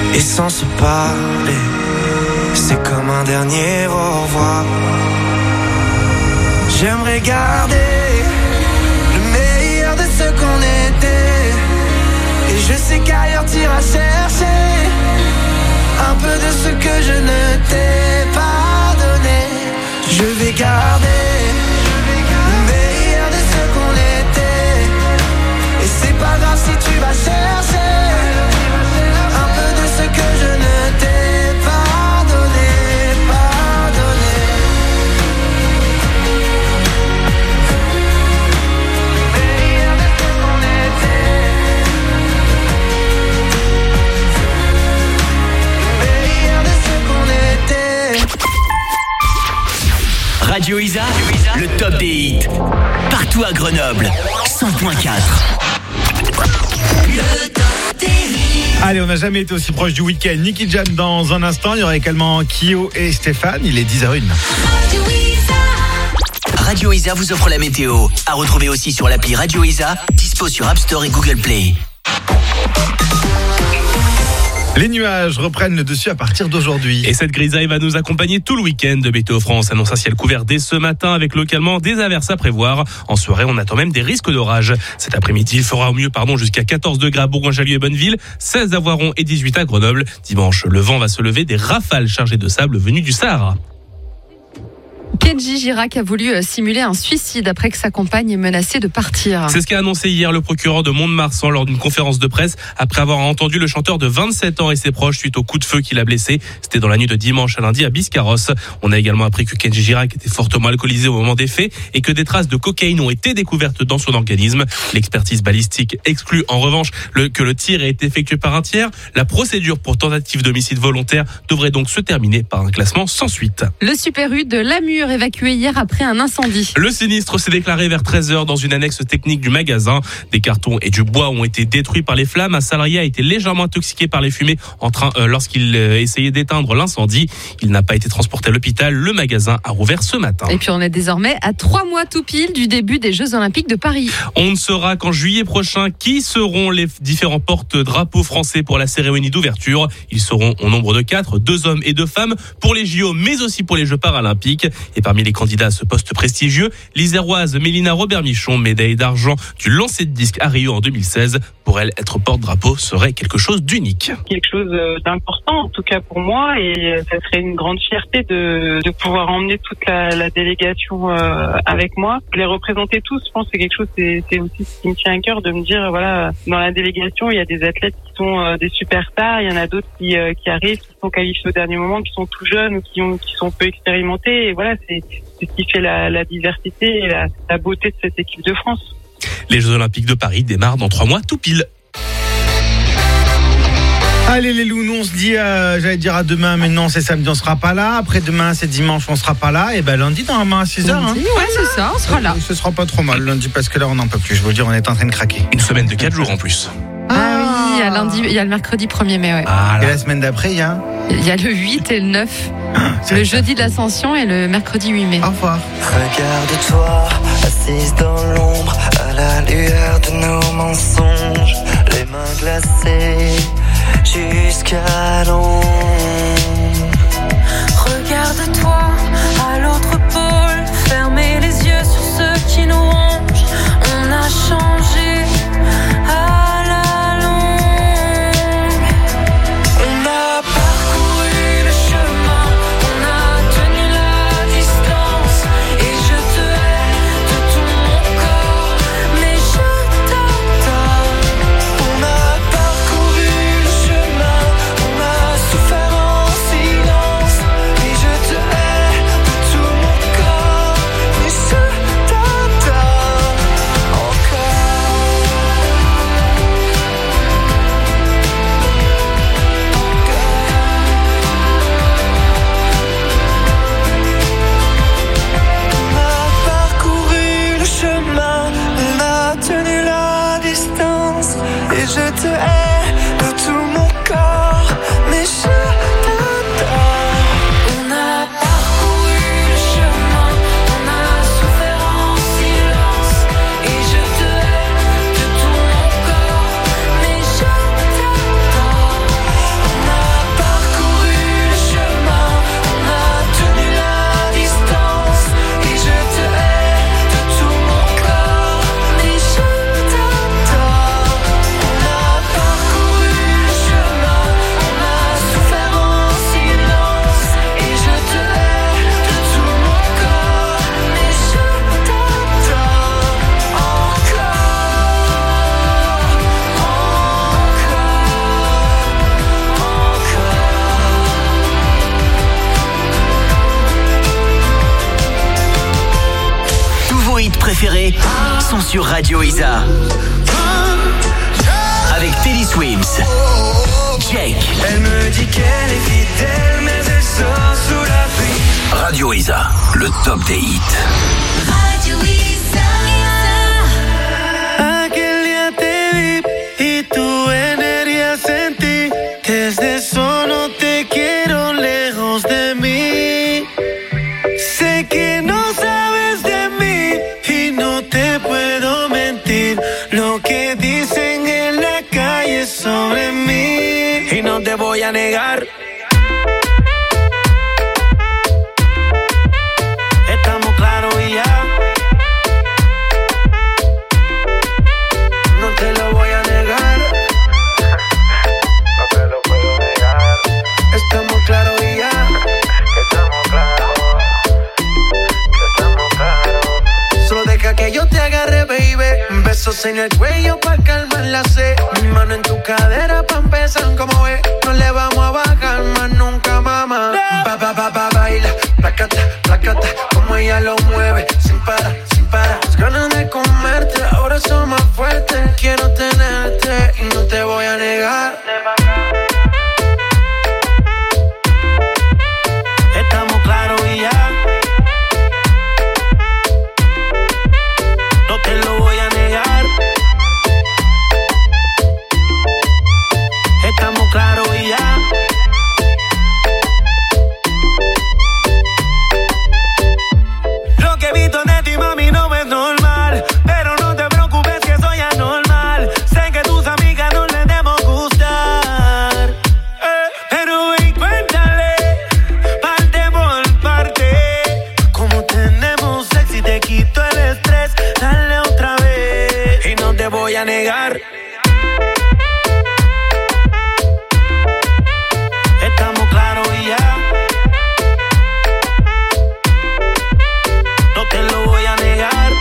Et sans se parler, c'est comme un dernier au revoir. J'aimerais garder le meilleur de ce qu'on était. Et je sais qu'ailleurs t'iras chercher un peu de ce que je ne t'ai pas donné. Je vais garder le meilleur de ce qu'on était. Et c'est pas grave si tu vas chercher un peu de ce que je ne t'ai pas donné, pas donné. Le meilleur de ce qu'on était. Le meilleur de ce qu'on était. Radio Isa, le top des hits. Partout à Grenoble, 100.4. Allez, on n'a jamais été aussi proche du week-end. Nicky Jam dans un instant. Il y aura également Kyo et Stéphane. Il est 10h01. Radio Isa vous offre la météo. À retrouver aussi sur l'appli Radio Isa, dispo sur App Store et Google Play. Les nuages reprennent le dessus à partir d'aujourd'hui. Et cette grisaille va nous accompagner tout le week-end. Météo France annonce un ciel couvert dès ce matin avec localement des averses à prévoir. En soirée, on attend même des risques d'orage. Cet après-midi, il fera au mieux jusqu'à 14 degrés à Bourgoin-Jallieu et Bonneville, 16 à Voiron et 18 à Grenoble. Dimanche, le vent va se lever, des rafales chargées de sable venues du Sahara. Kenji Girac a voulu simuler un suicide après que sa compagne est menacée de partir. C'est ce qu'a annoncé hier le procureur de Mont-de-Marsan lors d'une conférence de presse après avoir entendu le chanteur de 27 ans et ses proches suite au coup de feu qu'il a blessé. C'était dans la nuit de dimanche à lundi à Biscarrosse. On a également appris que Kenji Girac était fortement alcoolisé au moment des faits et que des traces de cocaïne ont été découvertes dans son organisme. L'expertise balistique exclut en revanche que le tir ait été effectué par un tiers. La procédure pour tentative d'homicide volontaire devrait donc se terminer par un classement sans suite. Le Super U de Lamur évacué hier après un incendie. Le sinistre s'est déclaré vers 13h dans une annexe technique du magasin. Des cartons et du bois ont été détruits par les flammes. Un salarié a été légèrement intoxiqué par les fumées lorsqu'il essayait d'éteindre l'incendie. Il n'a pas été transporté à l'hôpital. Le magasin a rouvert ce matin. Et puis on est désormais à 3 mois tout pile du début des Jeux Olympiques de Paris. On ne saura qu'en juillet prochain qui seront les différents porte-drapeaux français pour la cérémonie d'ouverture. Ils seront au nombre de 4, 2 hommes et 2 femmes pour les JO mais aussi pour les Jeux paralympiques. Et parmi les candidats à ce poste prestigieux, l'Iséroise Mélina Robert-Michon, médaille d'argent du lancer de disque à Rio en 2016. Pour elle, être porte-drapeau serait quelque chose d'unique. Quelque chose d'important, en tout cas pour moi, et ça serait une grande fierté de pouvoir emmener toute la délégation avec moi. Les représenter tous, je pense que c'est quelque chose, c'est aussi ce qui me tient à cœur de me dire, voilà, dans la délégation, il y a des athlètes qui sont des superstars, il y en a d'autres qui arrivent, qui sont qualifiés au dernier moment, qui sont tout jeunes ou qui sont peu expérimentés, et voilà, c'est ce qui fait la diversité et la beauté de cette équipe de France. Les Jeux Olympiques de Paris démarrent dans 3 mois tout pile. Allez les loups, nous on se dit, j'allais dire à demain, mais non, c'est samedi, on sera pas là. Après demain, c'est dimanche, on sera pas là. Et ben lundi, normalement à 6h. Hein. Ouais, c'est ça, on sera là. Ce sera pas trop mal lundi, parce que là, on n'en peut plus. Je veux dire, on est en train de craquer. Une semaine de 4 jours en plus. Ah oui, il y a le mercredi 1er mai, ouais. Et la semaine d'après, il y a le 8 et le 9. Le jeudi de l'Ascension et le mercredi 8 mai. Au revoir. Regarde-toi, assise dans l'ombre, à la lueur de nos mensonges, les mains glacées jusqu'à l'ombre. Regarde-toi à l'autre pôle, fermez les yeux sur ceux qui nous rongent. On a changé à la longue. On a parcouru le chemin, on a tenu la distance. Et je te hais de tout mon corps, mais je t'adore. On a parcouru le chemin, on a souffert préférés sont sur Radio Isa. Avec Teddy Swims, Jake. Elle me dit qu'elle est fidèle, mais elle sort sous la pluie. Radio Isa, le top des hits. Radio Isa. Aquel día te vi y tu energía sentí. Desde eso no te quiero lejos de mí. Sé que no sabes de mí y no te puedo mentir. Lo que dicen en la calle sobre mí y no te voy a negar. Estamos claros y ya. No te lo voy a negar. No te lo puedo negar. Estamos claros y ya. Estamos claros. Estamos claros. Solo deja que yo te agarre, baby. Besos en el cuello pa' calmar la sed. Mi mano en tu cadera pa' empezar, como ves. No le vamos a bajar más nunca, mamá. Baila, placata, placata. Como ella lo mueve, sin parar, sin parar. Las ganas de comerte, ahora son más fuertes. Quiero tenerte y no te voy a negar. Estamos claros y ya. No te lo voy a negar. Estamos claros y ya. Lo que he visto de ti, mami, no es normal. Pero no te preocupes que soy anormal. Sé que tus amigas no les debemos gustar. Pero ven, cuéntale, parte por parte. Como tenemos sexo y te quito el estrés. Dale otra vez y no te voy a negar. Estamos claros y ya. No te lo voy a negar.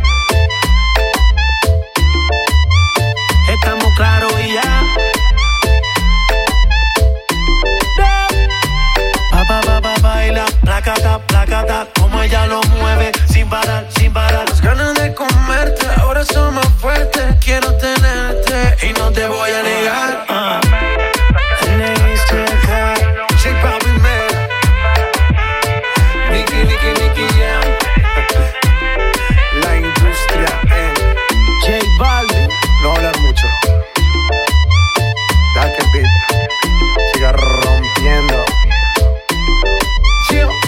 Estamos claros y ya. Baila, placata, placata. Como ella lo mueve, sin parar, sin parar. Las ganas de comerte, ahora son más fuertes. Quiero tenerte y no te voy a negar. Nicky Jam. La industria J Balvin. No hablar mucho. Deja que el beat siga rompiendo. Chill.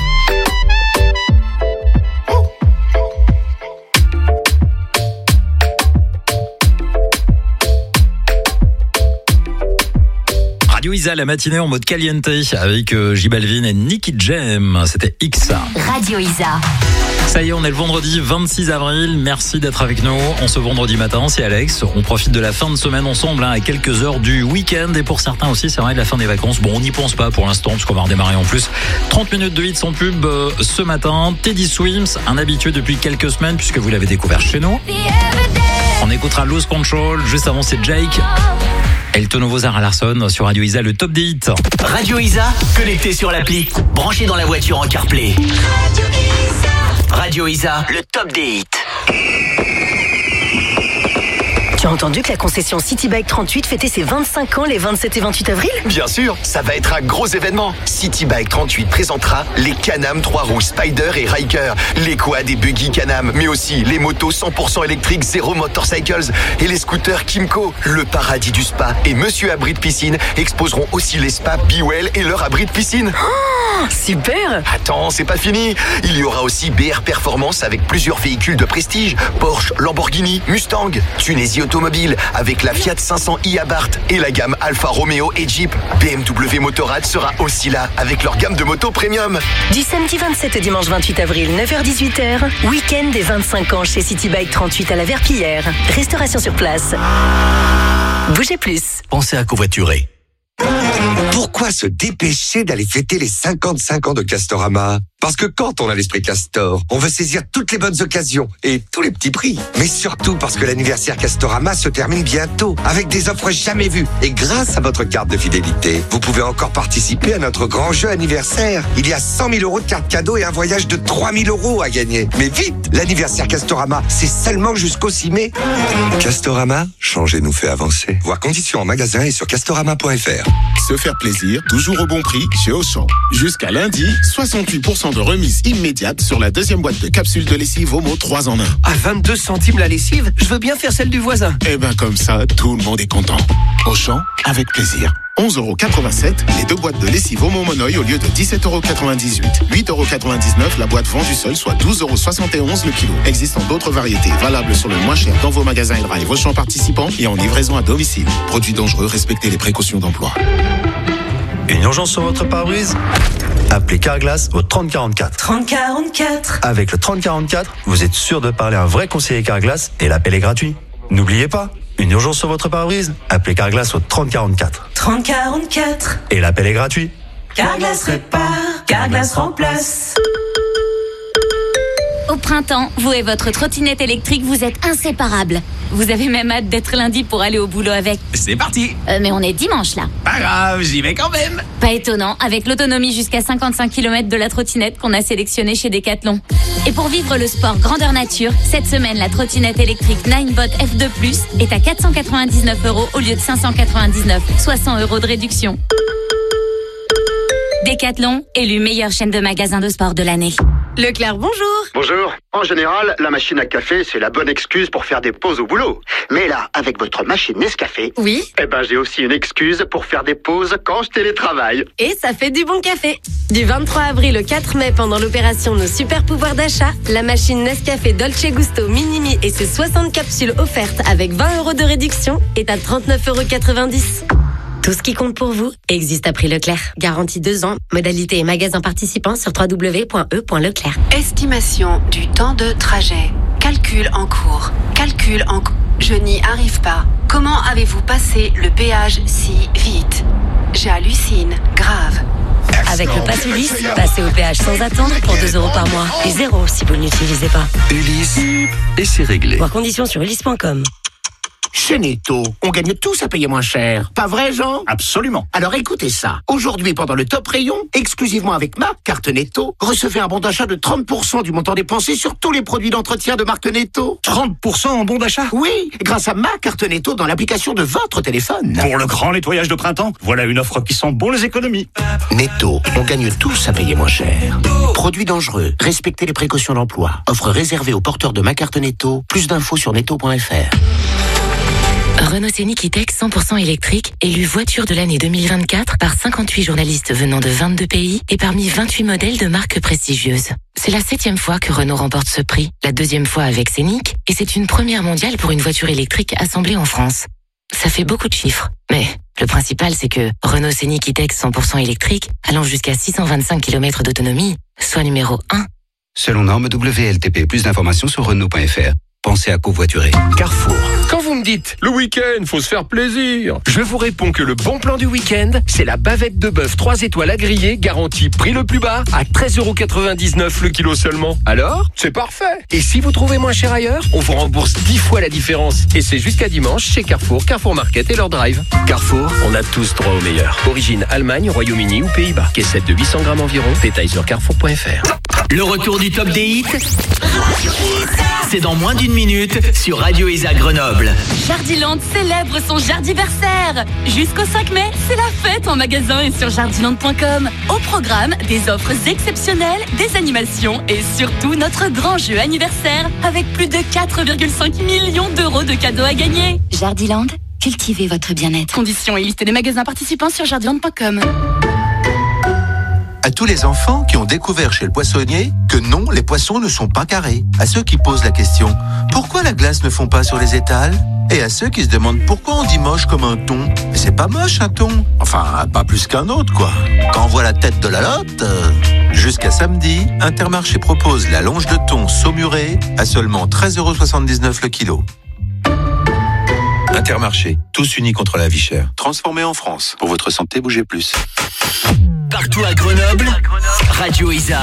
Radio Isa, la matinée en mode caliente avec J Balvin et Nicky Jam. C'était X. Radio Isa. Ça y est, on est le vendredi 26 avril. Merci d'être avec nous. En ce vendredi matin, c'est Alex. On profite de la fin de semaine ensemble, à quelques heures du week-end. Et pour certains aussi, c'est vrai, de la fin des vacances. Bon, on n'y pense pas pour l'instant, parce qu'on va redémarrer en plus. 30 minutes de hits sans pub ce matin. Teddy Swims, un habitué depuis quelques semaines, puisque vous l'avez découvert chez nous. On écoutera Lose Control. Juste avant, c'est Jake. Et le tonneau Zara Larsson sur Radio Isa, le top des hits. Radio Isa, connecté sur l'appli, branché dans la voiture en CarPlay. Radio Isa, le top des hits. Tu as entendu que la concession City Bike 38 fêtait ses 25 ans les 27 et 28 avril ? Bien sûr, ça va être un gros événement. City Bike 38 présentera les Can-Am 3 roues Spider et Ryker, les quads et buggy Can-Am, mais aussi les motos 100% électriques Zero Motorcycles et les scooters Kimco. Le paradis du spa et Monsieur Abri de Piscine exposeront aussi les spas Bewell et leur abri de piscine. Oh, super ! Attends, c'est pas fini. Il y aura aussi BR Performance avec plusieurs véhicules de prestige, Porsche, Lamborghini, Mustang, Tunisie Automobile avec la Fiat 500i Abarth et la gamme Alfa Romeo et Jeep. BMW Motorrad sera aussi là avec leur gamme de motos premium. Du samedi 27 au dimanche 28 avril, 9h-18h, week-end des 25 ans chez City Bike 38 à la Verpillière. Restauration sur place. Bougez plus. Pensez à covoiturer. Pourquoi se dépêcher d'aller fêter les 55 ans de Castorama? Parce que quand on a l'esprit Castor, on veut saisir toutes les bonnes occasions et tous les petits prix. Mais surtout parce que l'anniversaire Castorama se termine bientôt avec des offres jamais vues. Et grâce à votre carte de fidélité, vous pouvez encore participer à notre grand jeu anniversaire. Il y a 100 000 € de cartes cadeaux et un voyage de 3 000 € à gagner. Mais vite, l'anniversaire Castorama, c'est seulement jusqu'au 6 mai. Castorama, changer nous fait avancer. Voir conditions en magasin et sur castorama.fr. Se faire plaisir, toujours au bon prix chez Auchan. Jusqu'à lundi, 68% de remise immédiate sur la deuxième boîte de capsules de lessive Omo 3 en 1. À 22 centimes la lessive, je veux bien faire celle du voisin. Eh ben comme ça, tout le monde est content. Auchan, avec plaisir. 11,87 € les 2 boîtes de lessive Omo Monoï au lieu de 17,98 €. 8,99 € la boîte vendue seule, soit 12,71 € le kilo. Existant d'autres variétés valables sur le moins cher dans vos magasins et drive Auchan participants et en livraison à domicile. Produits dangereux, respectez les précautions d'emploi. Une urgence sur votre pare-brise? Appelez Carglass au 3044. 3044. Avec le 3044, vous êtes sûr de parler à un vrai conseiller Carglass et l'appel est gratuit. N'oubliez pas, une urgence sur votre pare-brise? Appelez Carglass au 3044. 3044. Et l'appel est gratuit. Carglass répare, Carglass remplace. Au printemps, vous et votre trottinette électrique, vous êtes inséparables. Vous avez même hâte d'être lundi pour aller au boulot avec. C'est parti. Mais on est dimanche là. Pas grave, j'y vais quand même. Pas étonnant, avec l'autonomie jusqu'à 55 km de la trottinette qu'on a sélectionnée chez Decathlon. Et pour vivre le sport grandeur nature, cette semaine, la trottinette électrique Ninebot F2+, est à 499 € au lieu de 599, soit 100 € de réduction. Decathlon, élu meilleure chaîne de magasins de sport de l'année. Leclerc, bonjour. Bonjour. En général, la machine à café, c'est la bonne excuse pour faire des pauses au boulot. Mais là, avec votre machine Nescafé, oui, eh ben j'ai aussi une excuse pour faire des pauses quand je télétravaille. Et ça fait du bon café. Du 23 avril au 4 mai, pendant l'opération Nos Super Pouvoirs d'achat, la machine Nescafé Dolce Gusto Minimi et ses 60 capsules offertes avec 20 € de réduction est à 39,90 €. Tout ce qui compte pour vous existe à prix Leclerc. Garantie 2 ans. Modalité et magasins participants sur www.e.leclerc. Estimation du temps de trajet. Calcul en cours. Je n'y arrive pas. Comment avez-vous passé le péage si vite? J'hallucine. Grave. Avec le Pass Ulysse, passez au péage sans attendre pour 2 € par mois. Et 0 si vous ne l'utilisez pas. Ulysse, et c'est réglé. Voir conditions sur ulysse.com. Chez Netto, on gagne tous à payer moins cher. Pas vrai, Jean? Absolument. Alors écoutez ça. Aujourd'hui, pendant le top rayon, exclusivement avec ma carte Netto, recevez un bon d'achat de 30% du montant dépensé sur tous les produits d'entretien de marque Netto. 30% en bon d'achat? Oui, grâce à ma carte Netto dans l'application de votre téléphone. Pour le grand nettoyage de printemps, voilà une offre qui sent bon les économies. Netto, on gagne tous à payer moins cher. Produits dangereux, respectez les précautions d'emploi. Offre réservée aux porteurs de ma carte Netto. Plus d'infos sur netto.fr. Renault Scénic E-Tech 100% électrique, élu voiture de l'année 2024 par 58 journalistes venant de 22 pays et parmi 28 modèles de marques prestigieuses. C'est la 7e fois que Renault remporte ce prix, la 2e fois avec Scénic, et c'est une première mondiale pour une voiture électrique assemblée en France. Ça fait beaucoup de chiffres, mais le principal c'est que Renault Scénic E-Tech 100% électrique, allant jusqu'à 625 km d'autonomie, soit numéro 1. Selon norme WLTP, plus d'informations sur Renault.fr. Pensez à covoiturer. Carrefour. Quand vous me dites, le week-end, faut se faire plaisir, je vous réponds que le bon plan du week-end, c'est la bavette de bœuf 3 étoiles à griller, garantie prix le plus bas, à 13,99 € le kilo seulement. Alors, c'est parfait. Et si vous trouvez moins cher ailleurs, on vous rembourse 10 fois la différence. Et c'est jusqu'à dimanche chez Carrefour, Carrefour Market et leur drive. Carrefour, on a tous droit au meilleur. Origine Allemagne, Royaume-Uni ou Pays-Bas. Caissette de 800 grammes environ. Détails sur carrefour.fr. Le retour du top des hits, c'est dans moins d'une minute sur Radio Isa Grenoble. Jardiland célèbre son jardiversaire. Jusqu'au 5 mai, c'est la fête en magasin et sur jardiland.com. Au programme, des offres exceptionnelles, des animations et surtout notre grand jeu anniversaire avec plus de 4,5 millions d'euros de cadeaux à gagner. Jardiland, cultivez votre bien-être. Conditions et liste des magasins participants sur jardiland.com. À tous les enfants qui ont découvert chez le poissonnier que non, les poissons ne sont pas carrés. À ceux qui posent la question, pourquoi la glace ne fond pas sur les étals? Et à ceux qui se demandent pourquoi on dit moche comme un thon. Mais c'est pas moche un thon. Enfin, pas plus qu'un autre, quoi. Quand on voit la tête de la lotte... Jusqu'à samedi, Intermarché propose la longe de thon saumurée à seulement 13,79 € le kilo. Intermarché, tous unis contre la vie chère. Transformé en France. Pour votre santé, bougez plus. Partout à Grenoble, Radio Isa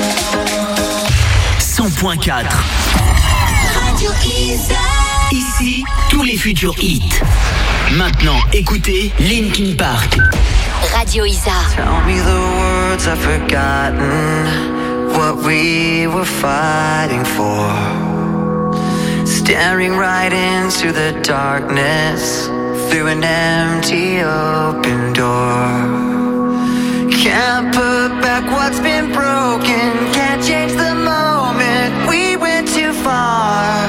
100.4. Radio Isa. Ici, tous les futurs hits. Maintenant, écoutez Linkin Park. Radio Isa. Tell me the words I've forgotten, what we were fighting for. Staring right into the darkness, through an empty open door. Can't put back what's been broken, can't change the moment we went too far.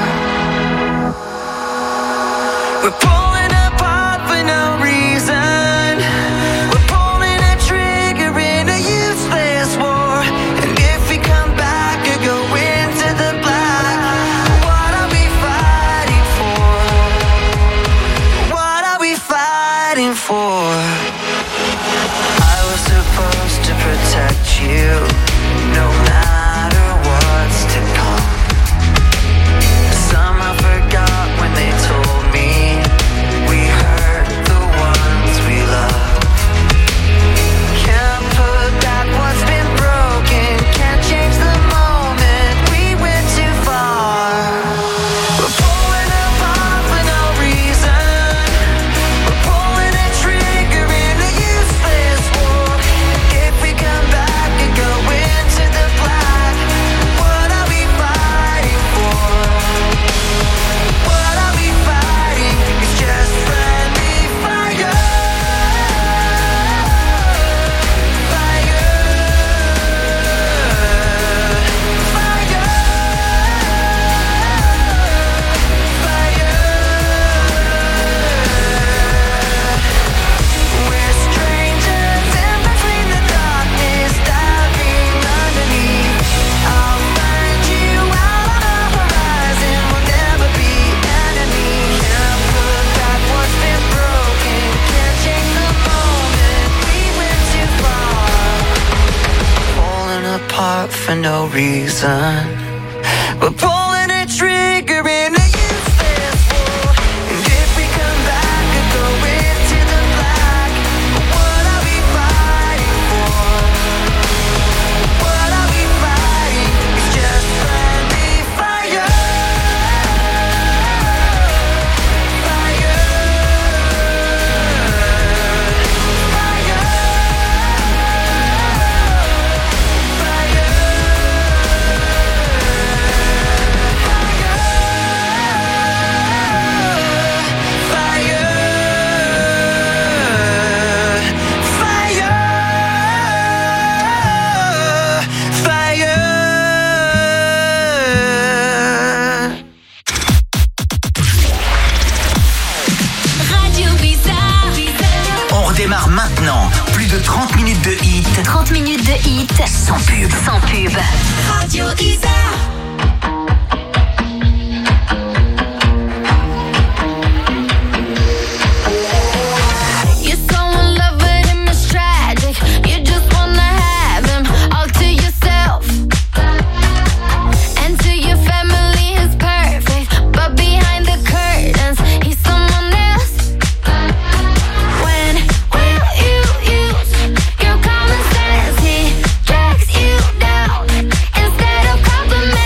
We're pulling apart for no reason. We're pulling a trigger in a useless war. And if we come back or go into the black, what are we fighting for? What are we fighting for? I was supposed to protect you, no matter what's to come. Somehow forgot when they told me we hurt the ones we love. Can't put back what's been broken, can't change the moment we went too far. We're pulling apart for no reason. We're pulling a trigger in a useless war. If we come back and go into the black, what are we fighting for? What are we fighting? It's just friendly fire. We're strangers in between the darkness, diving underneath. I'll find you out on the horizon. We'll never be enemies. Can't put back what's been broken, can't change the moment we went too far. Falling apart for no reason. We're pulling a trigger in a useless war. And if we come back and go into the black, what are we fighting for? What are we fighting? It's just friendly fire. Radio Isa. On redémarre maintenant. Plus de 30 minutes de hits 30 minutes de hit sans pub. sans pub. Radio Isa. You're so in love with him, it's tragic. You just wanna have him all to yourself. And to your family, he's perfect. But behind the curtains, he's someone else. When will you use your common sense? He drags you down instead of complimenting.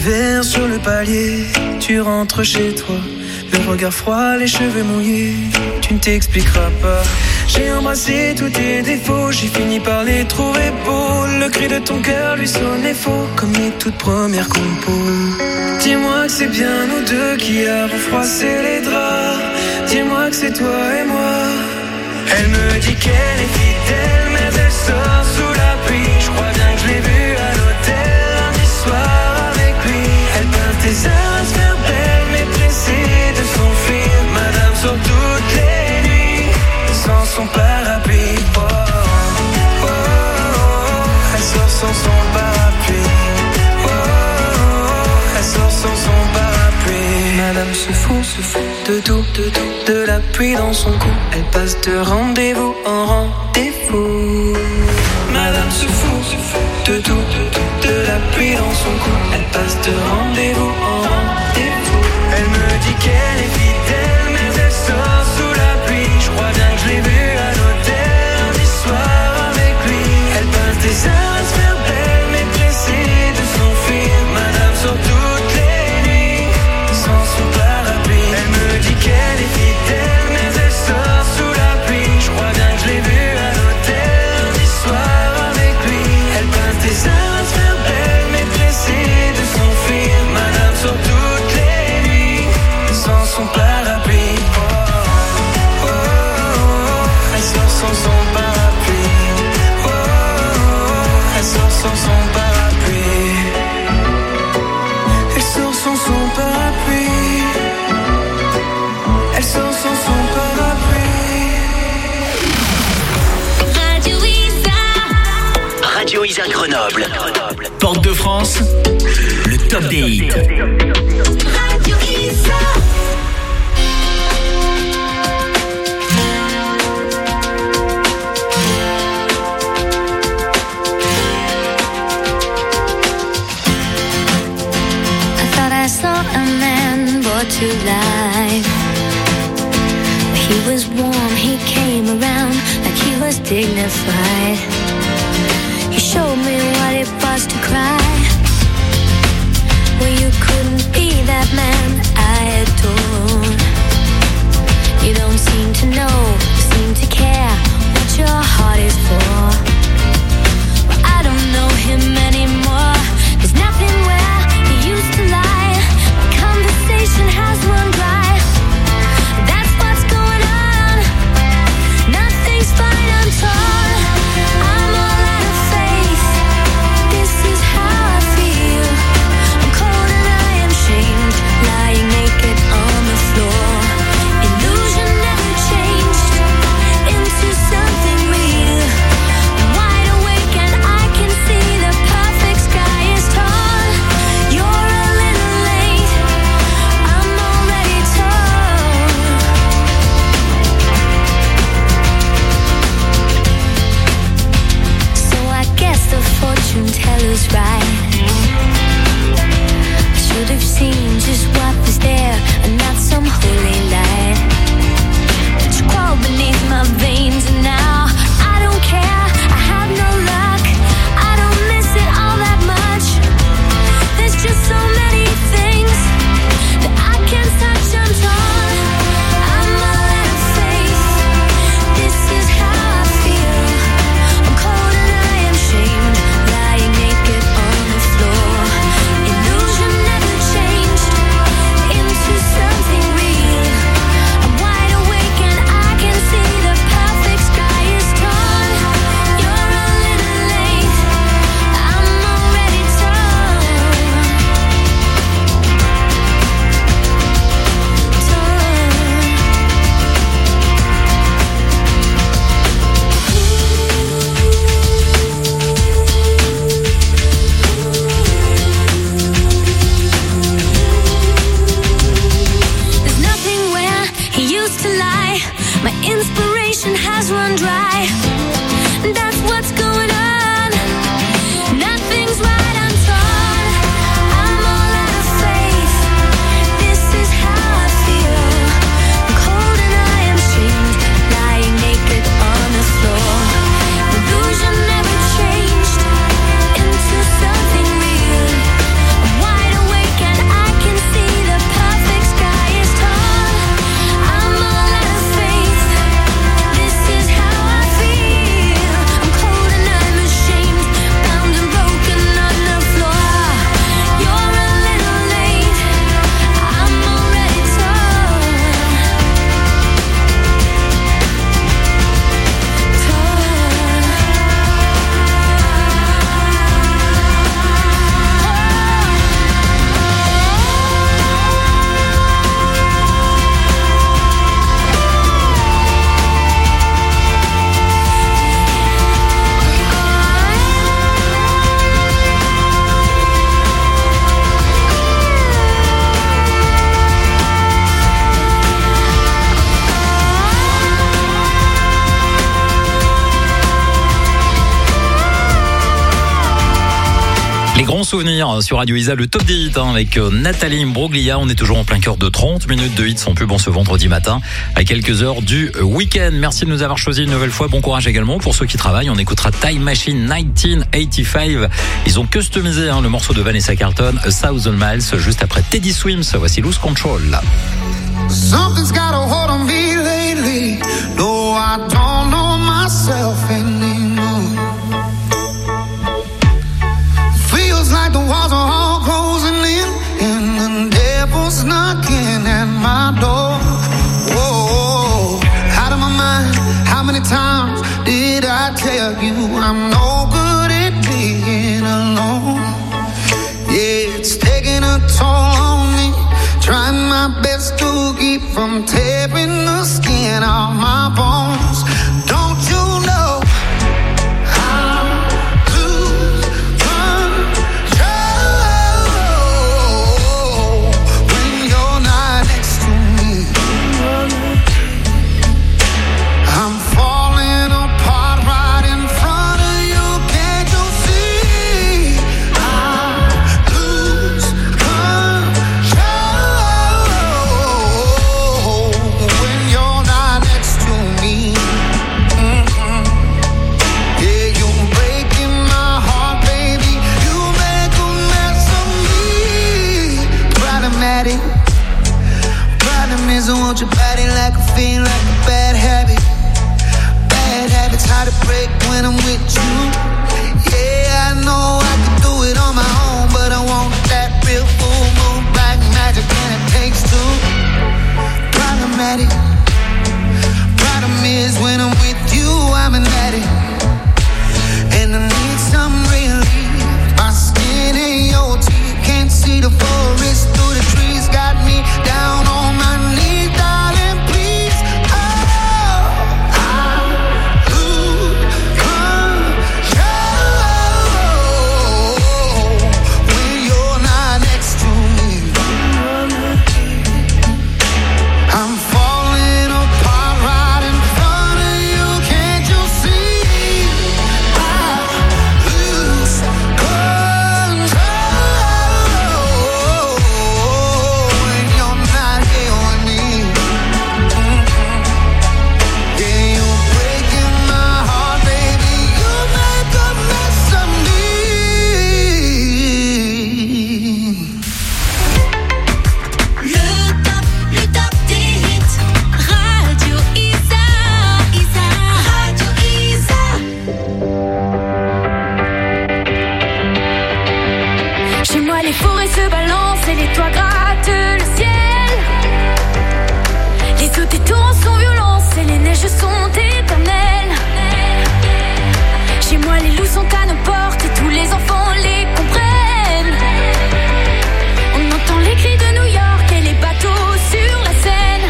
verres sur le palier, tu rentres chez toi, le regard froid, les cheveux mouillés, tu ne t'expliqueras pas. J'ai embrassé tous tes défauts, j'ai fini par les trouver beaux. Le cri de ton cœur lui sonnait faux, comme les toutes premières compos. Dis-moi que c'est bien nous deux qui avons froissé les draps. Dis-moi que c'est toi et moi. Elle me dit qu'elle est fidèle, mais elle sort sous la pluie. Je crois bien que je l'ai vue à l'hôtel lundi soir avec lui. Elle peint tes heures à se faire belle, mais pressée de s'enfuir. Madame sort toutes les nuits sans son parapluie. Oh, oh, oh, oh. Elle sort sans son parapluie. Oh, oh, oh. Elle sort sans son parapluie. Madame se fout de tout, de la pluie dans son cou. Elle passe de rendez-vous en rendez-vous. Madame se fout de tout, de la pluie dans son cou. Elle passe de rendez-vous en rendez-vous. Elle me dit qu'elle est fidèle, mais elle sort sous la pluie. Je crois bien que je l'ai vue à l'hôtel lundi soir avec lui. Elle passe des heures à se faire belle, mais pressée de s'enfuir. Madame sort toutes les nuits sans son parapluie. Elle me dit qu'elle est fidèle, mais elle sort sous la pluie. Je crois bien que je l'ai vue à l'hôtel lundi soir avec lui. Elle passe des heures à se faire belle, mais pressée de s'enfuir. Madame sort toutes les nuits sans son parapluie. Oh, oh, oh, oh. Elle sort sans son parapluie. Oh, oh, oh. Elle sort sans son parapluie. Elle sort sans son parapluie. Elle sort sans son parapluie. Radio Isa Grenoble. Porte de France, le top des hits. Radio Isa. I saw a man brought to life. He was warm, he came around like he was dignified. He showed me what it was to cry. Well, you couldn't be that man I adored. You don't seem to know, seem to care what your heart is for. Well, I don't know him anymore. There's nothing where he used to lie. Conversation has run dry. That's what's going on. Nothing's fine, I'm torn. I'm all out of faith. This is how I feel. I'm cold and I am shamed, lying Les grands souvenirs sur Radio Isa, le top des hits avec Nathalie Imbroglia. On est toujours en plein cœur de 30 minutes de hits sans pub en ce vendredi matin à quelques heures du week-end. Merci de nous avoir choisi une nouvelle fois. Bon courage également pour ceux qui travaillent. On écoutera Time Machine 1985. Ils ont customisé le morceau de Vanessa Carlton, A Thousand Miles, juste après Teddy Swims. Voici Lose Control. Something's got a hold on me lately. No, I don't know myself anymore. Feels like the walls are all closing in, and the devil's knocking at my door. Whoa, out of my mind. How many times did I tell you I'm no good at being alone? Yeah, it's taking a toll on me. Trying my best to keep from tearing the skin off my bones. Don't you know I lose control when you're not next to me? I'm falling apart right in front of you. Can't you see? I lose control when you're not next to me. Yeah, you're breaking my heart, baby. You make a mess of me. Problematic. Problem is I want your body like a fiend, like a bad habit. Bad habits hard to break when I'm with you. Yeah, I know I can do it on my own, but I want that real full moon, black magic, and it takes two. Problematic. Problem is when I'm with you, I'm an addict, and I need some relief. My skin ain't your teeth, can't see the forest through the trees. Got me down on my knees, darling, please. Oh, I lose control when you're not next to me. I'm falling apart right in front of you. Can't you see? I lose control when you're not here with me. Yeah, you're breaking my heart, baby. You make a mess of me. Le top des hits. Radio Isa. Radio Isa. Chez moi, les forêts se balancent et les toits grattent le ciel. Les eaux des torrents sont violentes et les neiges sont éternelles. Chez moi, les loups sont à nos portes et tous les enfants les comprennent. On entend les cris de New York et les bateaux sur la Seine.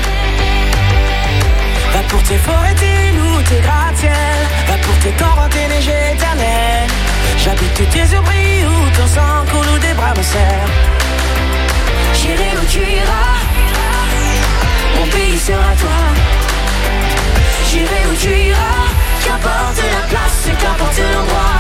Va pour tes forêts, tes loups, tes gratte-ciel. Va pour tes torrents, tes neiges éternelles. J'habite tes yeux brillent où ton sang coule ou des bras me serrent. J'irai où tu iras, mon pays sera toi. J'irai où tu iras, qu'importe la place et qu'importe l'endroit.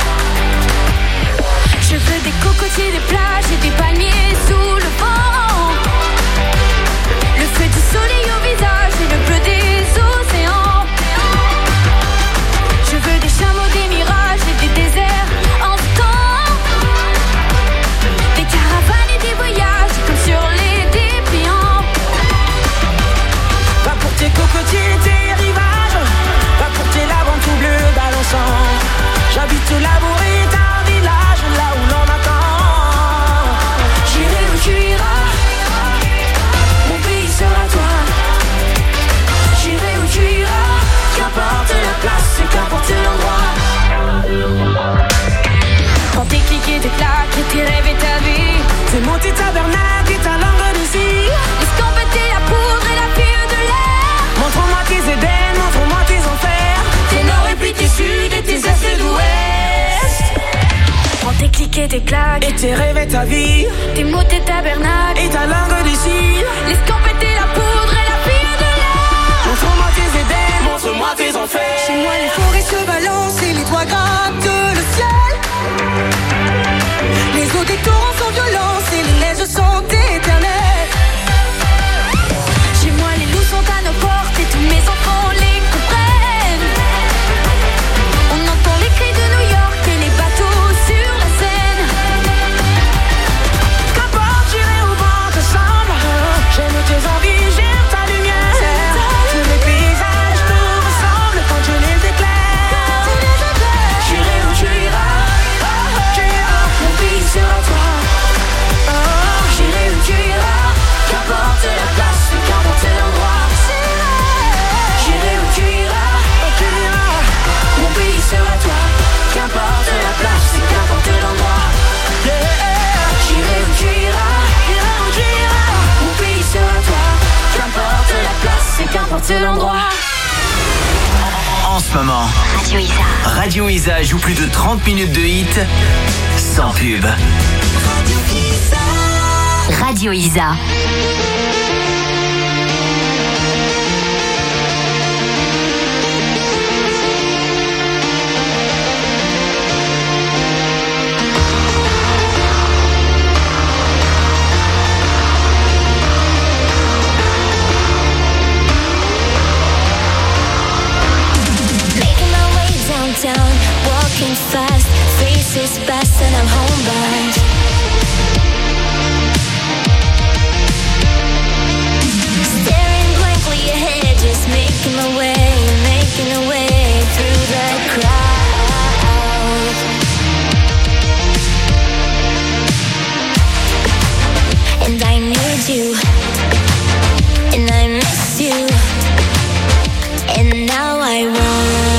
Je veux des cocotiers, des plages et des palmiers sous le vent. Le feu du soleil au visage et le bleu des océans. Je veux des chameaux, des mirages et des déserts en temps. Des caravanes et des voyages comme sur les dépliants. Va pour tes cocotiers, tes rivages. Va pour tes laves en tout bleu balançant. J'habite l'amour et un village là où l'on attend. J'irai où tu iras, mon pays sera toi. J'irai où tu iras, qu'importe la place et qu'importe l'endroit. Quand tes clics et tes claques et tes rêves et ta vie. Fais monter ta bernaque et ta langue de cire. Escampetez la poudre et la pire de l'air. Montre-moi tes Éden, montre-moi tes enfers. Tes nord et puis tes sud et tes est et d'ouest. Quand tes clics et tes claques et tes rêves et ta vie. Tes mots, tes tabernacles et ta langue de cire. L'escampetez la poudre et la pire de l'air. Montre-moi tes Éden, montre-moi tes enfers. Chez moi les forêts se balancent et les toits grattent le ciel. n'importe l'endroit. En ce moment, Radio Isa joue plus de 30 minutes de hit sans pub. Radio Isa. Down, walking fast, faces fast, and I'm homebound. Staring blankly ahead, just making my way through the crowd. And I need you, and I miss you, and now I wonder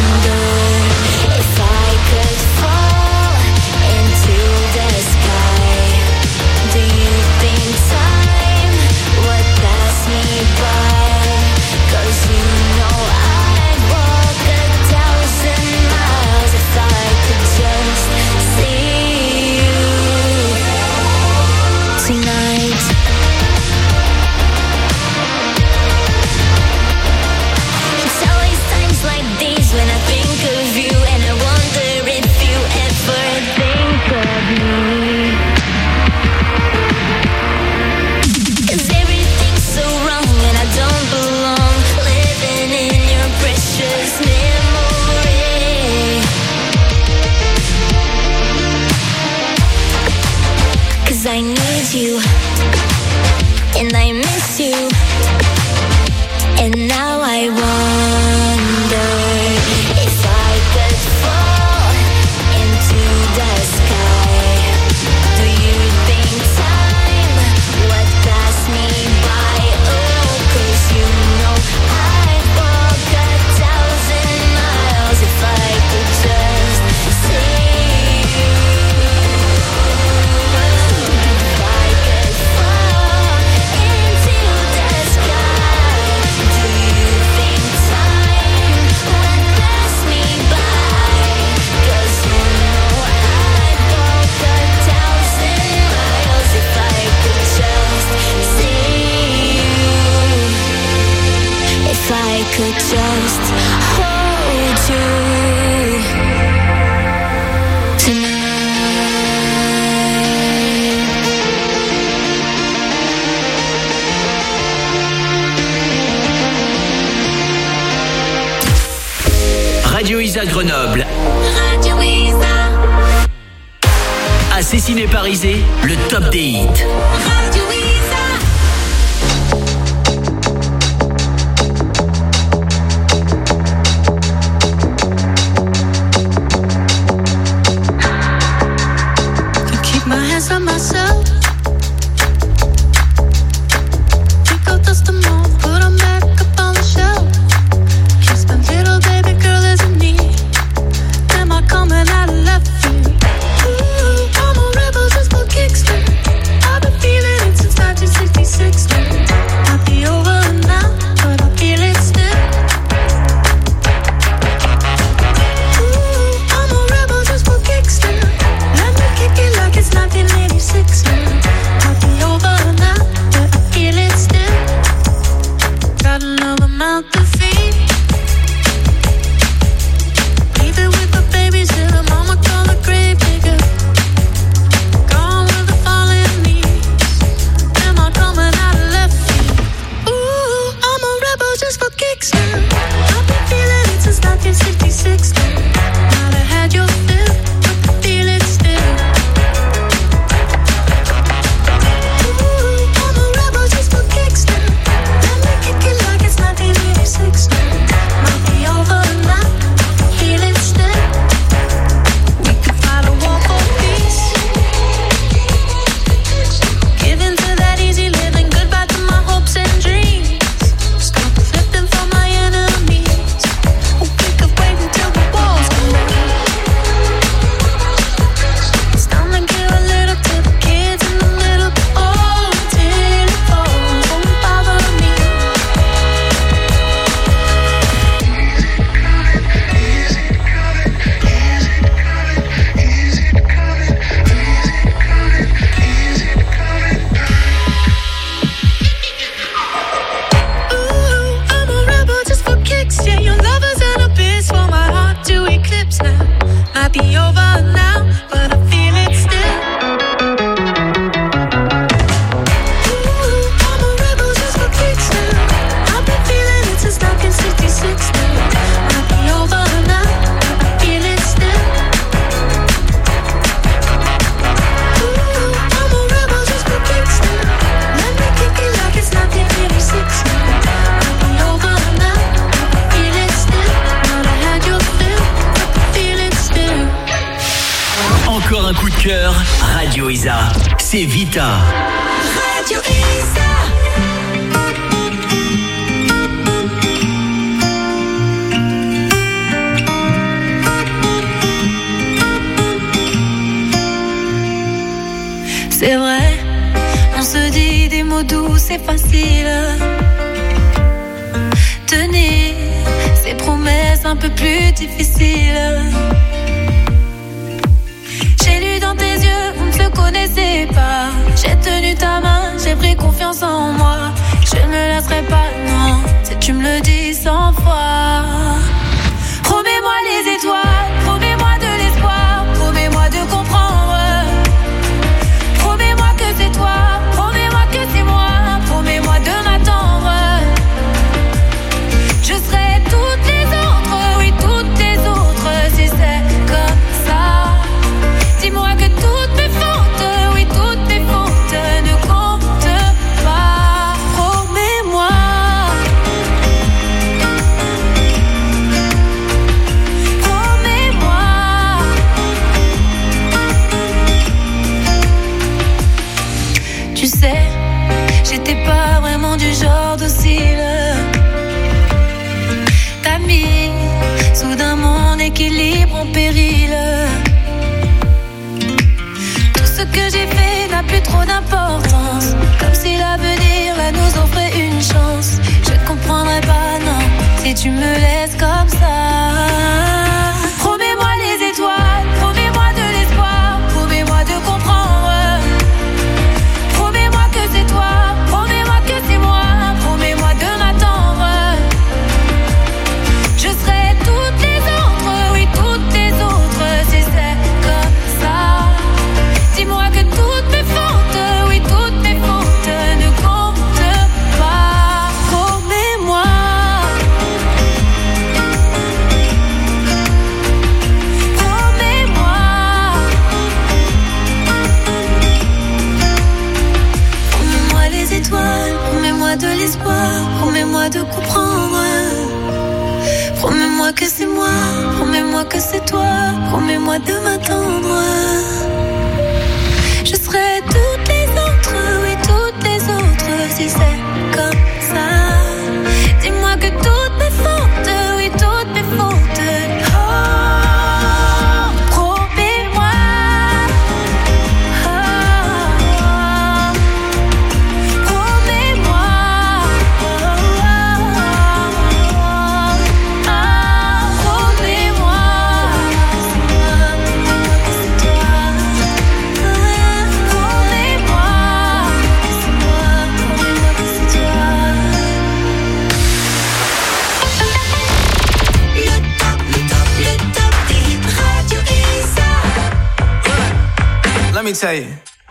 I need you, and I miss you, and now I wonder if I could fall into the sky. Do you think time would pass me by? Oh, 'cause you know I'd walk 1,000 miles if I could just see you. If I could just hold you tonight. Radio Isa Grenoble. Radio Isa. À Cessiné-Parisé, le top des hits. Radio Isa. On myself, think I'll dust them off, put them back up on the shelf. Kiss my little baby girl as in need. Am I coming out of left field? Ooh, I'm a rebel just for kicks. I've been feeling it since cœur, Radio Isa. C'est Vita. Radio Isa. C'est vrai, on se dit des mots doux, c'est facile. Tenir ces promesses un peu plus difficiles. J'ai lu dans tes yeux, vous ne se connaissez pas. J'ai tenu ta main, j'ai pris confiance en moi. Je ne me lasserai pas, non, si tu me le dis 100 fois. Promets-moi les étoiles, promets-moi de l'espoir, promets-moi de comprendre. Promets-moi que c'est toi, promets-moi que c'est moi, promets-moi de m'attendre. Je serai toutes les autres, oui toutes les autres, si c'est comme ça. Dis-moi que toutes mes fautes, oui toutes mes fautes ne comptent pas. Promets-moi. Promets-moi. Tu sais, j'étais pas vraiment du genre docile. T'as mis soudain mon équilibre en péril. Tout ce que j'ai fait n'a plus trop d'importance. Comme si l'avenir là nous offrait une chance. Je ne comprendrais pas, non, si tu me laisses comme ça. Promets-moi les étoiles, promets-moi de l'espoir, promets-moi de comprendre. Promets-moi que c'est toi, promets-moi que c'est moi, promets-moi de m'attendre. Je serai toutes les autres, oui toutes les autres, si c'est comme ça. Dis-moi que toutes mes fautes, oui toutes mes fautes ne comptent pas. Promets-moi. Promets-moi. Promets-moi les étoiles, promets-moi de l'espoir, promets-moi de comprendre. Promets-moi que c'est moi, promets-moi que c'est toi, promets-moi de m'attendre. Je serai toutes les autres, oui toutes les autres, si c'est comme ça. Dis-moi que toutes mes fautes, oui toutes mes fautes. Oh, promets-moi. Oh, promets-moi. Oh, promets-moi. C'est toi. Promets-moi. C'est moi. Promets-moi que c'est toi. Le top des Radio Isa. Let me tell you.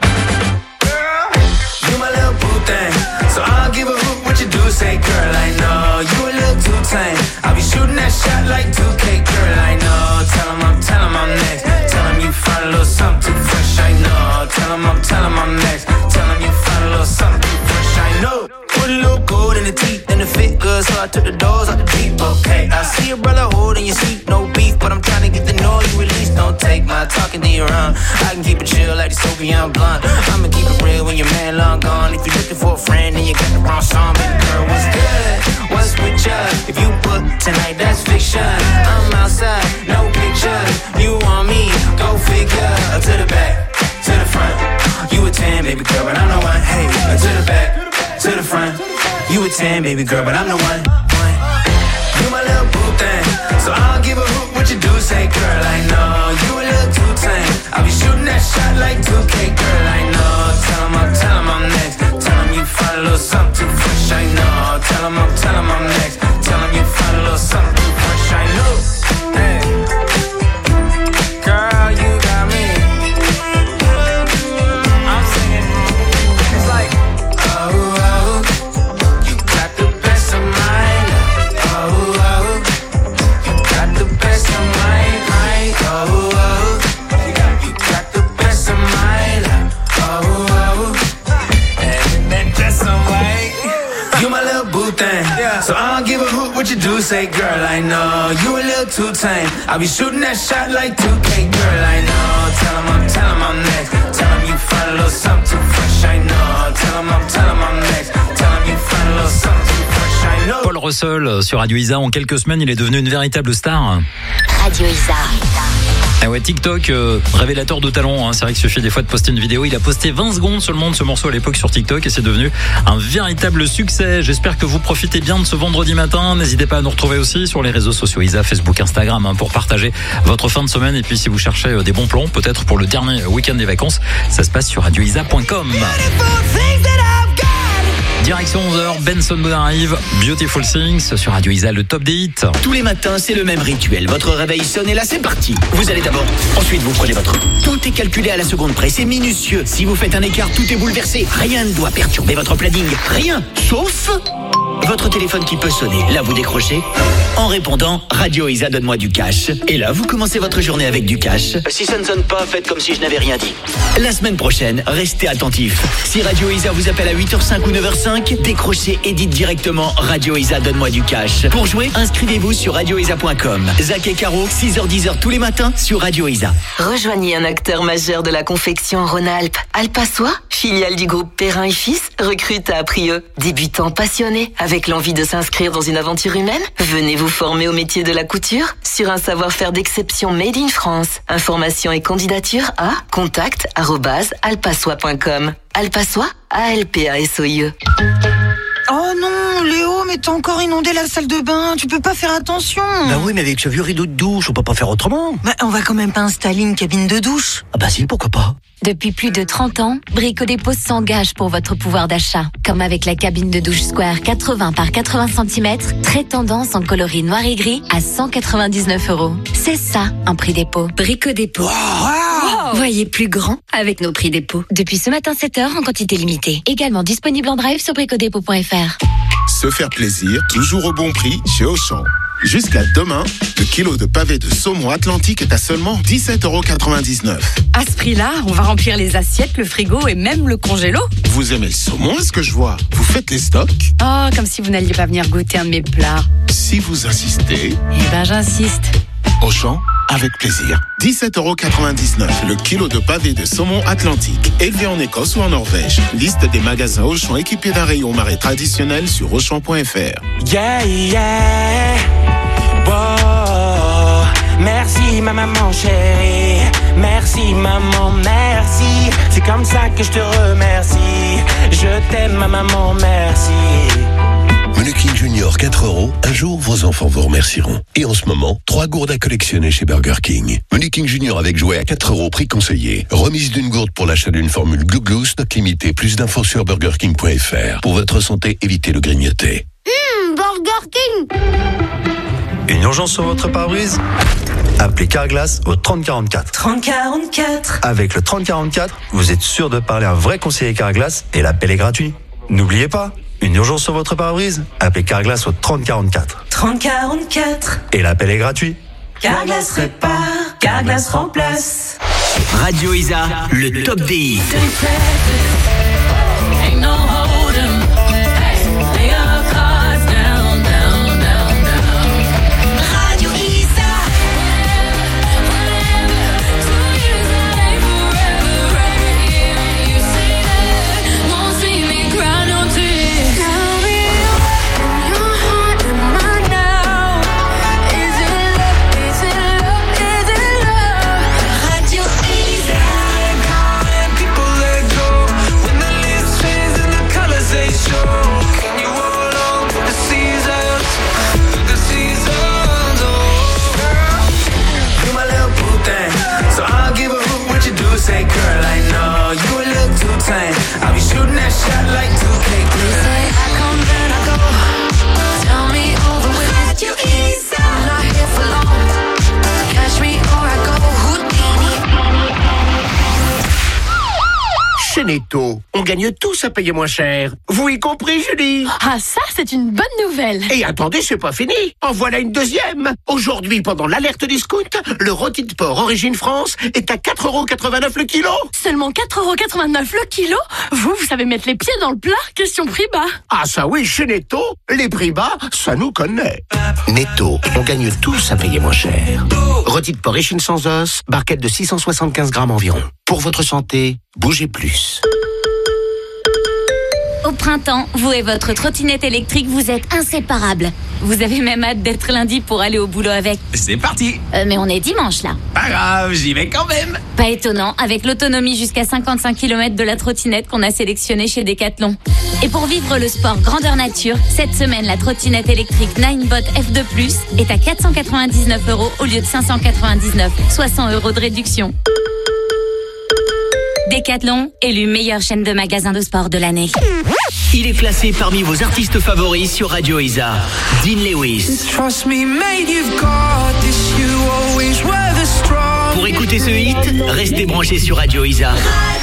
You my little boo thing, so I'll give a hoot what you do. Say, girl, I know you a little too tame. I'll be shooting that shot like 2K, girl, I know. Tell him I'm next. Tell him you find a little something too fresh, I know. Tell him I'm next. Tell him you find a little something too fresh, I know. Put a little gold in the teeth and the fit good, so I took the doors out the deep, okay. I see your brother holding your seat, no beef, but I'm trying to get the noise you release. Don't take my talking to your own. I can keep it chill like the Soviet blunt. I'ma keep it real when your man long gone. If you're looking for a friend and you got the wrong song, baby girl, what's good? What's with ya? If you book tonight, that's fiction. I'm outside, no pictures. You want me? Go figure. To the back, to the front. You a 10, baby girl, but I'm the one. Hey, to the back, to the front. You a 10, baby girl, but I'm the one. You my little boo thing, so I'll give a hoot what you do. Say, girl, I know you a little too tame. I'll be shooting that shot like 2K, girl, I know. Tell him I'm next. Tell him you find a little something too fresh, I know. Tell him I'm next. Tell him you find a little something too fresh, I know. Hey, girl, you got me. I'm singing. It's like, oh, oh, you got the best of mine. Oh, oh, you got the best of mine. Oh, oh, you got the best of mine. Oh, oh, and then just some white. You my little boo boo thing. So I don't give a hoot what you do, say girl, I know you a little too tame. I'll be shooting that shot like 2K, girl, I know. Tell him I'm next. Tell him you find a little something too fresh, I know. Tell him I'm next. Tell him you find a little something too fresh, I know. Paul Russell sur Radio Isa, en quelques semaines, il est devenu une véritable star. Radio Isa. Ah ouais, TikTok, révélateur de talent, hein. C'est vrai qu'il suffit des fois de poster une vidéo. Il a posté 20 secondes seulement de ce morceau à l'époque sur TikTok et c'est devenu un véritable succès. J'espère que vous profitez bien de ce vendredi matin. N'hésitez pas à nous retrouver aussi sur les réseaux sociaux Isa, Facebook, Instagram, hein, pour partager votre fin de semaine. Et puis si vous cherchez des bons plans, peut-être pour le dernier week-end des vacances, ça se passe sur radioisa.com. Direction 11h, Benson Boone arrive, Beautiful Things sur Radio Isa, le top des hits. Tous les matins, c'est le même rituel. Votre réveil sonne et là, c'est parti. Vous allez d'abord, ensuite vous prenez votre... Tout est calculé à la seconde près, c'est minutieux. Si vous faites un écart, tout est bouleversé. Rien ne doit perturber votre planning. Rien, sauf... votre téléphone qui peut sonner. Là, vous décrochez. En répondant, Radio Isa, donne-moi du cash. Et là, vous commencez votre journée avec du cash. Si ça ne sonne pas, faites comme si je n'avais rien dit. La semaine prochaine, restez attentifs. Si Radio Isa vous appelle à 8h05 ou 9h05, décrochez et dites directement Radio Isa, donne-moi du cash. Pour jouer, inscrivez-vous sur radioisa.com. Zach et Caro, 6h-10h tous les matins sur Radio Isa. Rejoignez un acteur majeur de la confection en Rhône-Alpes. Alpassois, filiale du groupe Perrin et Fils, recrute à Aprieux. Débutant passionné, avec l'envie de s'inscrire dans une aventure humaine, venez vous former au métier de la couture sur un savoir-faire d'exception made in France. Informations et candidatures à contact@alpassois.com. Alpassois, A-L-P-A-S-O-I-E. Oh non, Léo, mais t'as encore inondé la salle de bain, tu peux pas faire attention. Bah oui, mais avec ce vieux rideau de douche, on peut pas faire autrement. Bah, on va quand même pas installer une cabine de douche. Ah bah si, pourquoi pas. Depuis plus de 30 ans, Brico Dépôt s'engage pour votre pouvoir d'achat. Comme avec la cabine de douche Square 80 par 80 cm, très tendance en coloris noir et gris à 199 €. C'est ça, un prix dépôt. Brico Dépôt. Wow. Voyez plus grand avec nos prix dépôt. Depuis ce matin 7h en quantité limitée. Également disponible en drive sur bricodépôt.fr. Se faire plaisir, toujours au bon prix chez Auchan. Jusqu'à demain, le kilo de pavé de saumon Atlantique est à seulement 17,99 €. À ce prix-là, on va remplir les assiettes, le frigo et même le congélo. Vous aimez le saumon, est-ce que je vois? Vous faites les stocks? Oh, comme si vous n'alliez pas venir goûter un de mes plats. Si vous insistez... Eh ben, j'insiste. Auchan, avec plaisir. 17,99 € le kilo de pavé de saumon Atlantique, élevé en Écosse ou en Norvège. Liste des magasins Auchan équipés d'un rayon marée traditionnel sur Auchan.fr. Yeah, yeah. Wow. Merci ma maman chérie. Merci maman, merci. C'est comme ça que je te remercie. Je t'aime ma maman, merci. Menu King Junior 4 €. Un jour, vos enfants vous remercieront. Et en ce moment, 3 gourdes à collectionner chez Burger King. Menu King Junior avec jouet à 4 € prix conseillé. Remise d'une gourde pour l'achat d'une formule Glou Glou, stock limité. Plus d'infos sur burgerking.fr. Pour votre santé, évitez le grignoter. Burger King. Une urgence sur votre pare-brise? Appelez Carglass au 3044. 3044. Avec le 3044, vous êtes sûr de parler à un vrai conseiller Carglass et l'appel est gratuit. N'oubliez pas, une urgence sur votre pare-brise? Appelez Carglass au 3044. 3044. Et l'appel est gratuit. Carglass répare, Carglass remplace. Radio Isa, le top des hits. Netto, on gagne tous à payer moins cher. Vous y compris, Julie? Ah, ça, c'est une bonne nouvelle. Et attendez, c'est pas fini. En voilà une deuxième. Aujourd'hui, pendant l'alerte discount, le rôti de porc Origine France est à 4,89€ le kilo. Seulement 4,89€ le kilo? Vous savez mettre les pieds dans le plat? Question prix bas. Ah ça oui, chez Netto, les prix bas, ça nous connaît. Netto, on gagne tous à payer moins cher. Rôti de porc échine sans os, barquette de 675 grammes environ. Pour votre santé, bougez plus. Au printemps, vous et votre trottinette électrique, vous êtes inséparables. Vous avez même hâte d'être lundi pour aller au boulot avec. C'est parti. Mais on est dimanche là. Pas grave, j'y vais quand même. Pas étonnant, avec l'autonomie jusqu'à 55 km de la trottinette qu'on a sélectionnée chez Decathlon. Et pour vivre le sport grandeur nature, cette semaine, la trottinette électrique Ninebot F2+, est à 499€ au lieu de 599, soit 100€ de réduction. Decathlon, élu meilleure chaîne de magasins de sport de l'année. Il est classé parmi vos artistes favoris sur Radio Isa. Dean Lewis. Pour écouter ce hit, restez branchés sur Radio Isa.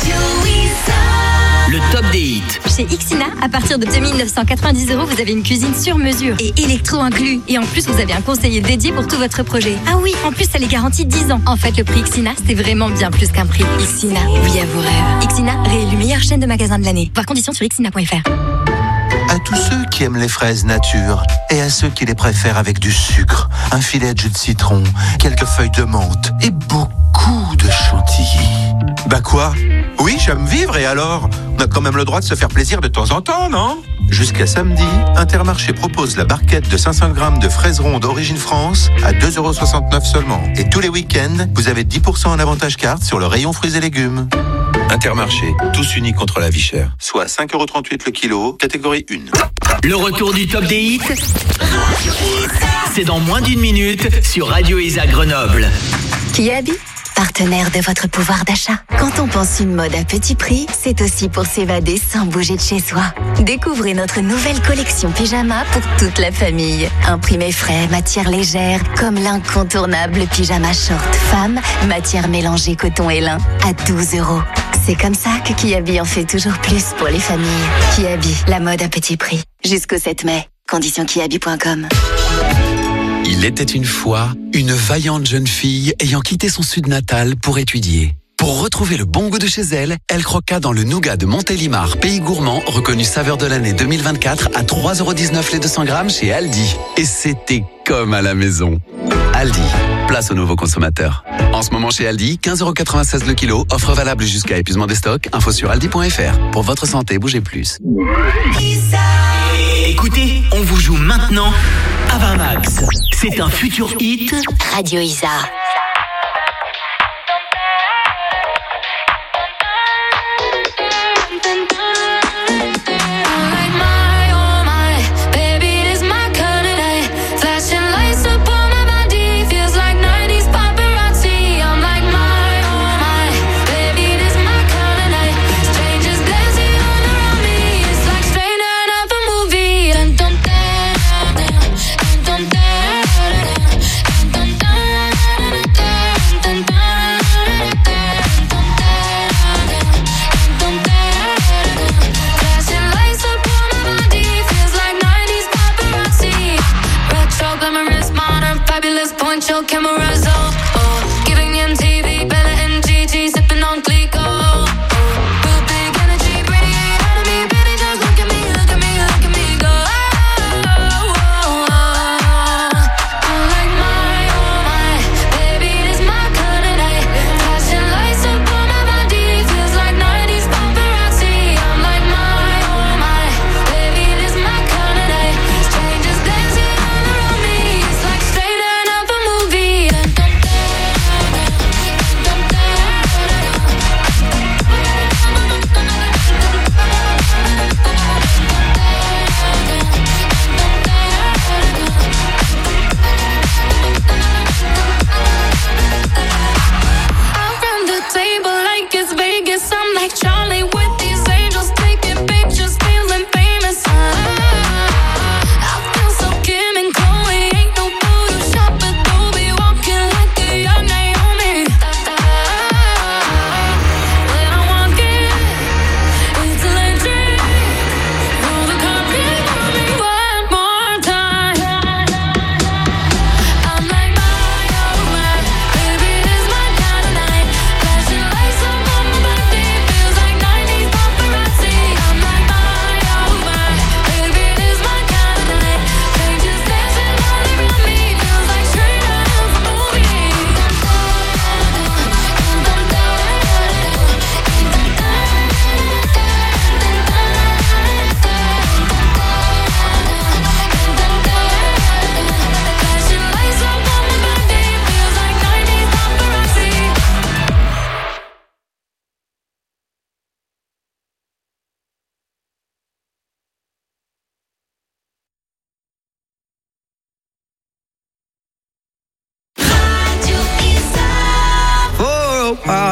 Le top des hits. Chez Ixina, à partir de 2990€, vous avez une cuisine sur mesure et électro inclus. Et en plus, vous avez un conseiller dédié pour tout votre projet. Ah oui, en plus, ça les garantit 10 ans. En fait, le prix Ixina, c'est vraiment bien plus qu'un prix. Ixina, oui à vos rêves. Ixina, réélu meilleure chaîne de magasins de l'année. Voir conditions sur ixina.fr. À tous ceux qui aiment les fraises nature et à ceux qui les préfèrent avec du sucre, un filet de jus de citron, quelques feuilles de menthe et beaucoup de chantilly. Bah quoi? Oui, j'aime vivre et alors? On a quand même le droit de se faire plaisir de temps en temps, non? Jusqu'à samedi, Intermarché propose la barquette de 500 grammes de fraises rondes Origine France à 2,69€ seulement. Et tous les week-ends, vous avez 10% en avantage carte sur le rayon fruits et légumes. Intermarché, tous unis contre la vie chère. Soit 5,38€ le kilo, catégorie 1. Le retour du top des hits, c'est dans moins d'une minute sur Radio Isa Grenoble. Kiabi, partenaire de votre pouvoir d'achat. Quand on pense une mode à petit prix, c'est aussi pour s'évader sans bouger de chez soi. Découvrez notre nouvelle collection pyjama pour toute la famille. Imprimé frais, matière légère, comme l'incontournable pyjama short femme, matière mélangée coton et lin, à 12€. C'est comme ça que Kiabi en fait toujours plus pour les familles. Kiabi, la mode à petit prix. Jusqu'au 7 mai. Conditions kiabi.com. Il était une fois une vaillante jeune fille ayant quitté son sud natal pour étudier. Pour retrouver le bon goût de chez elle, elle croqua dans le nougat de Montélimar, pays gourmand, reconnu saveur de l'année 2024 à 3,19€ les 200 grammes chez Aldi. Et c'était comme à la maison. Aldi, place aux nouveaux consommateurs. En ce moment chez Aldi, 15,96€ le kilo, offre valable jusqu'à épuisement des stocks. Info sur aldi.fr. Pour votre santé, bougez plus. Écoutez, on vous joue maintenant Ava Max. C'est un futur hit. Radio Isa.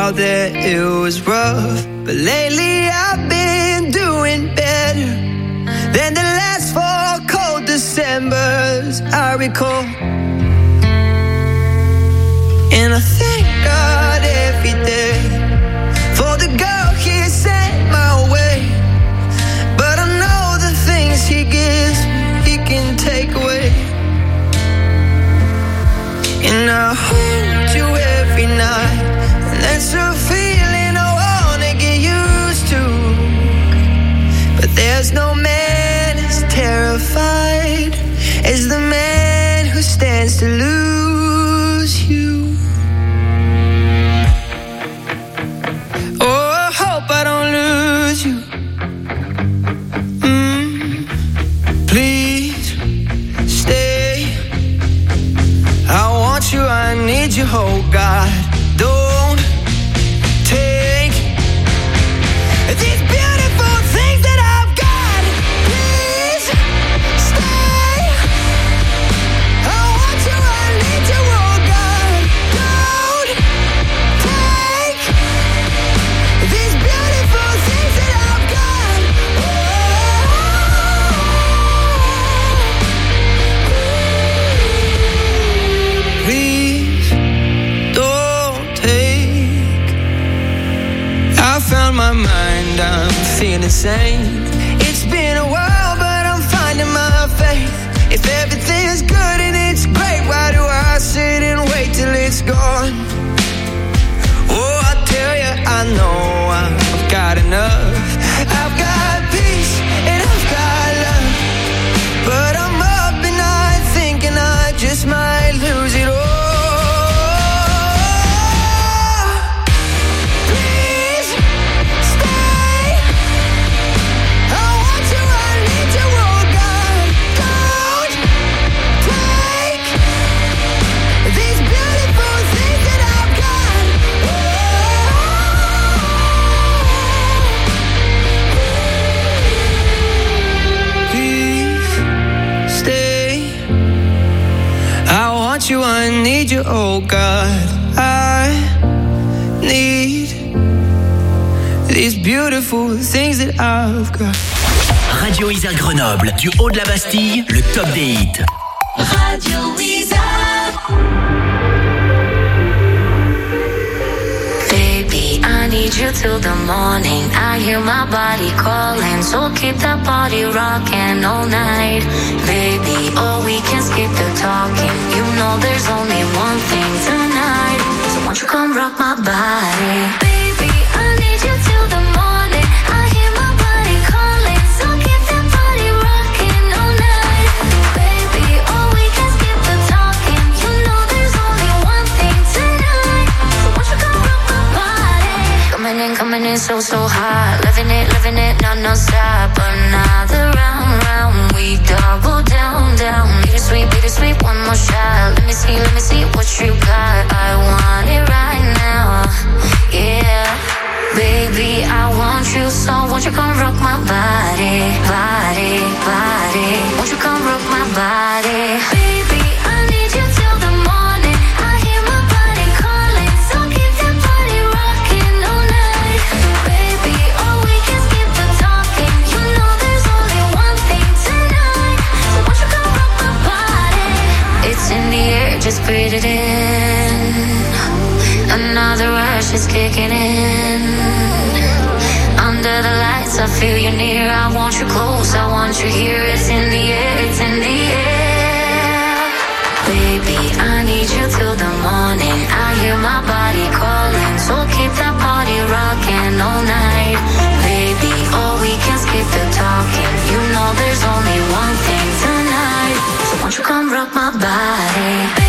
out there it was rough, but lately I've been doing better than the last 4 cold Decembers I recall. And I thank God every day for the girl He sent my way. But I know the things He gives He can take away. And I hold you every night, and that's a feeling I wanna get used to. But there's no man as terrified as the man who stands to lose you. Oh, I hope I don't lose you. Please stay. I want you, I need you, oh God. Don't take these beautiful things that I've got. Please stay. I want you, I need you, oh God. Don't take these beautiful things that I've got. Please don't take. I found my mind, I'm feeling sane. It's been a while, but I'm finding my faith. If everything's good and it's great, why do I sit and wait till it's gone? Oh, I tell you, I know I've got enough. I've got peace and I've got love, but I'm up and I thinking I just might lose it all. Please stay. I want you, I need you, oh God. Don't take these beautiful things that I've got. Please stay. I want you, I need you, oh God. I need these beautiful things that I've got. Radio Isère Grenoble, du haut de la Bastille, le top des hits. Radio Isère. Baby, I need you till the morning. I hear my body calling, so keep that body rocking all night. Baby, oh, we can skip the talking. You know there's only one thing tonight. So won't you come rock my body? Baby, I need you till the morning. I hear my body calling, so keep that body rocking all night. Baby, oh, we can skip the talking. You know there's only one thing tonight. So won't you come rock my body? Coming in so hot. Living it, non-stop. Another round, we double down. Bittersweet, one more shot. Let me see what you got. I want it right now, yeah. Baby, I want you, so won't you come rock my body. Won't you come rock my body? Baby, I need you till the morning. I hear my body calling, so keep that body rocking all night. Baby, oh, we can skip the talking. You know there's only one thing tonight. So won't you come rock my body? It's in the air, just breathe it in. Another rush is kicking in. Under the lights, I feel you near. I want you close, I want you here. It's in the air, it's in the air. Baby, I need you till the morning. I hear my body calling, so keep that body rocking all night. Baby, oh, we can skip the talking. You know there's only one thing tonight. So won't you come rock my body?